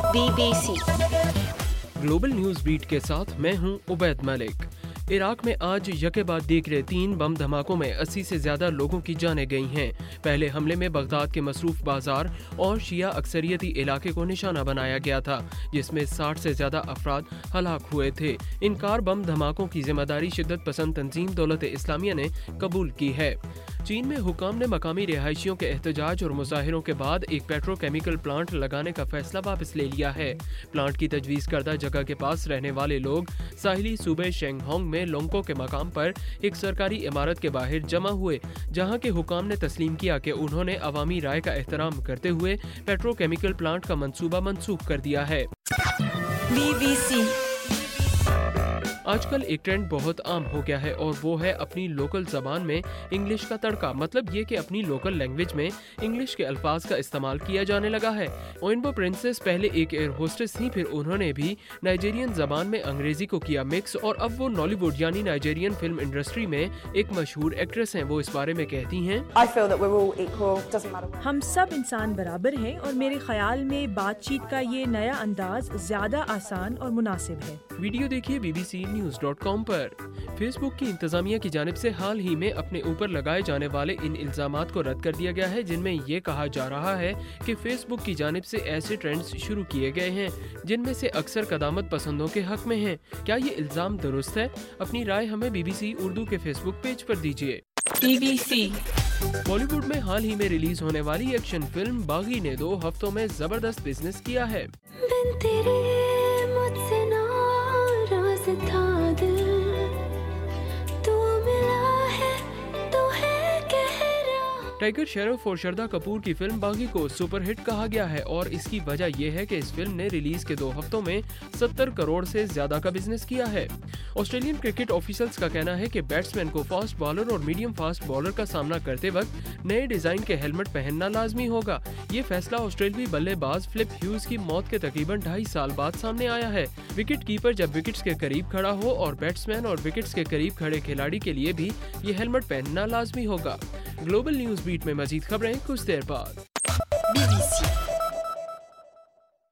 BBC global news beat के साथ मैं हूं उबैद मलिक। इराक में आज यके बाद दीगरे 3 बम धमाकों में 80 से ज्यादा लोगों की जानें गई हैं। पहले हमले में बगदाद के मसरूफ बाजार और शिया अक्सरियती इलाके को निशाना बनाया गया था, जिसमें 60 से ज्यादा अफराद हलाक हुए थे। इन कार बम धमाकों की जिम्मेदारी शिद्दत पसंद तंजीम दौलत इस्लामिया ने कबूल की है। चीन में हुकाम ने मकामी रिहायशियों के एहतजाज और मुजाहिरों के बाद एक पेट्रोकेमिकल प्लांट लगाने का फैसला वापस ले लिया है। प्लांट की तजवीज़ करदा जगह के पास रहने वाले लोग साहिली सूबे शेंगहोंग में लोंगपो के मकाम पर एक सरकारी इमारत के बाहर जमा हुए, जहां के हुकाम ने तस्लीम किया कि उन्होंने अवामी राय का एहतराम करते हुए पेट्रोकेमिकल प्लांट का मंसूबा मनसूख कर दिया है। BBC आजकल एक ट्रेंड बहुत आम हो गया है और वो है अपनी लोकल जबान में इंग्लिश का तड़का। मतलब ये कि अपनी लोकल लैंग्वेज में इंग्लिश के अल्फाज का इस्तेमाल किया जाने लगा है। ओइनबो प्रिंसेस पहले एक एयर होस्टेस थी, फिर उन्होंने भी नाइजीरियन जबान में अंग्रेजी को किया मिक्स और अब वो नॉलीवुड यानी नाइजीरियन फिल्म इंडस्ट्री में एक मशहूर एक्ट्रेस हैं। वो इस बारे में कहती हैं, हम सब इंसान बराबर हैं और मेरे ख्याल में बातचीत का ये नया अंदाज ज्यादा आसान और मुनासिब है। वीडियो देखिए bbcnews.com पर। फेसबुक की इंतजामिया की जानिब से हाल ही में अपने ऊपर लगाए जाने वाले इन इल्जामात को रद्द कर दिया गया है, जिनमें ये कहा जा रहा है कि फेसबुक की जानिब से ऐसे ट्रेंड्स शुरू किए गए हैं जिनमें से अक्सर कदामत पसंदों के हक में हैं। क्या ये इल्जाम दुरुस्त है? अपनी राय हमें BBC उर्दू के फेसबुक पेज पर दीजिए। BBC बॉलीवुड में हाल ही में रिलीज होने वाली एक्शन फिल्म बागी ने 2 हफ्तों में जबरदस्त बिजनेस किया है। टाइगर शेरफ और श्रद्धा कपूर की फिल्म बागी को सुपरहिट कहा गया है और इसकी वजह यह है कि इस फिल्म ने रिलीज के 2 हफ्तों में 70 करोड़ से ज्यादा का बिजनेस किया है। ऑस्ट्रेलियन क्रिकेट ऑफिशियल्स का कहना है कि बैट्समैन को फास्ट बॉलर और मीडियम फास्ट बॉलर का सामना करते वक्त नए डिजाइन के हेलमेट पहनना लाजमी होगा। ये फैसला ऑस्ट्रेलियाई बल्लेबाज फ्लिप ह्यूज की मौत के तकरीबन 2.5 साल बाद सामने आया है। विकेट कीपर जब विकेट्स के करीब खड़ा हो और बैट्समैन और विकेट्स के करीब खड़े खिलाड़ी के लिए भी ये हेलमेट पहनना लाजमी होगा। ग्लोबल न्यूज बीट में मजीद खबरें कुछ देर बाद। BBC